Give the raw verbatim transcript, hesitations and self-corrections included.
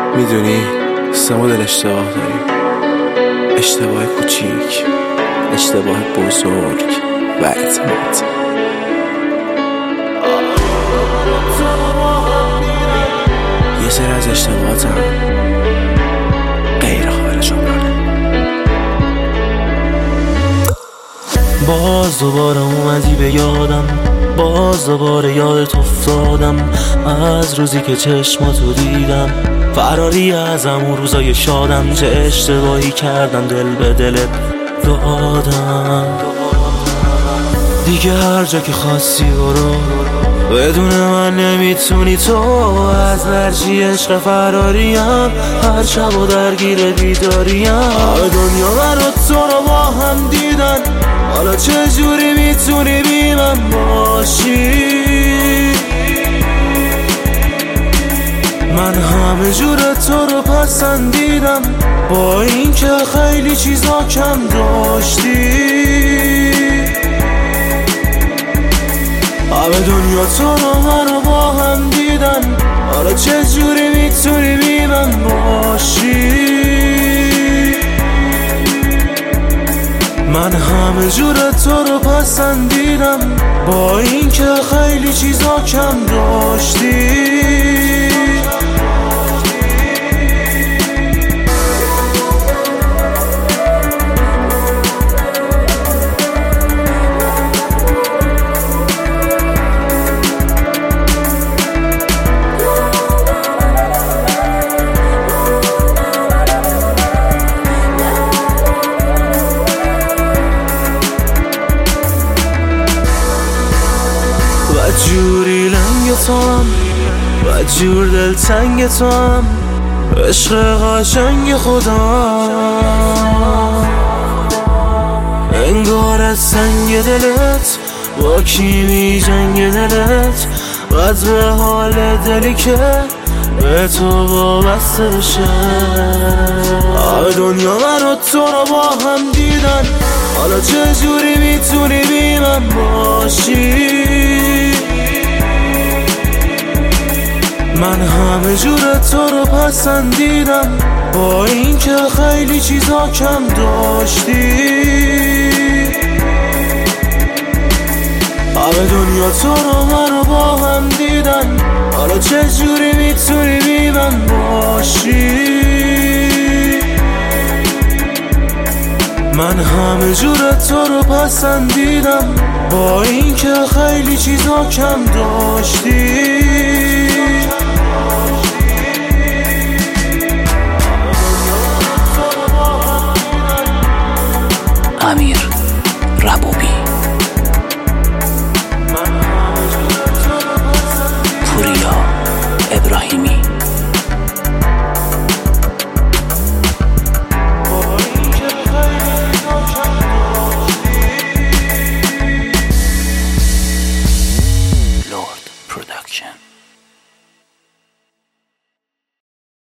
میدونی سمو دل اشتباه داریم، اشتباه کوچیک، اشتباه بزرگ و اعتماد. یه سری از اشتباهاتم غیر قابل جبرانه. باز دوباره اومدی به یادم، باز دوباره یادت افتادم. از روزی که چشماتو دیدم فراری از همون روزای شادم. چه اشتباهی کردم دل به دلت دادم. دیگه هر جا که خواستی برو، بدون من نمیتونی تو. از هرچی عشق فراریم، هر شب و درگیر بیداریم. دنیا من و تو رو با هم دیدن، حالا چجوری میتونی بی من باشی؟ من همه جور تو رو پسندیدم، با این که خیلی چیزا کم داشتی. همه دنیا تو رو من رو با هم دیدن، حالا چجوری میتونی بی من باشی؟ من همه جور تو رو پسندیدم، با این که خیلی چیزا کم داشتی. جوری لنگ تو هم و جور دل تنگ تو هم، عشق قشنگ خدا. انگار از سنگ دلت با کی می جنگ دلت، قد به حال دلی که به تو وابسته بشه. آه دنیا من و تو رو با هم دیدن، حالا چجوری میتونی بی من باشی؟ من همه جور تو رو پسندیدم، با این که خیلی چیزا کم داشتی. همه دنیا تو رو من رو با هم دیدن، حالا چجوری میتونی بی من باشی؟ من همه جور تو رو پسندیدم، با این که خیلی چیزا کم داشتی.